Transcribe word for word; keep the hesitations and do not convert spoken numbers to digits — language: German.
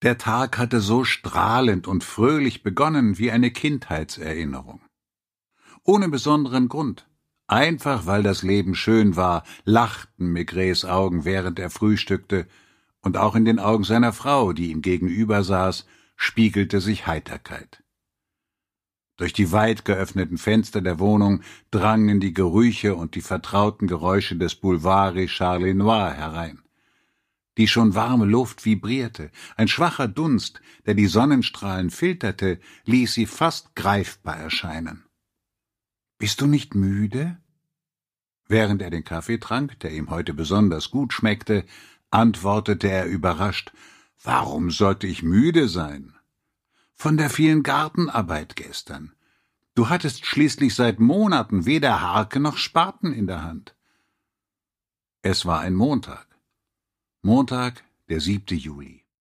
Der Tag hatte so strahlend und fröhlich begonnen wie eine Kindheitserinnerung. Ohne besonderen Grund, einfach weil das Leben schön war, lachten Maigrets Augen, während er frühstückte, und auch in den Augen seiner Frau, die ihm gegenüber saß, spiegelte sich Heiterkeit. Durch die weit geöffneten Fenster der Wohnung drangen die Gerüche und die vertrauten Geräusche des Boulevard Richard Lenoir herein. Die schon warme Luft vibrierte, ein schwacher Dunst, der die Sonnenstrahlen filterte, ließ sie fast greifbar erscheinen. »Bist du nicht müde?« Während er den Kaffee trank, der ihm heute besonders gut schmeckte, antwortete er überrascht: »Warum sollte ich müde sein?« »Von der vielen Gartenarbeit gestern. Du hattest schließlich seit Monaten weder Harke noch Spaten in der Hand.« Es war ein Montag. Montag, der siebte Juli.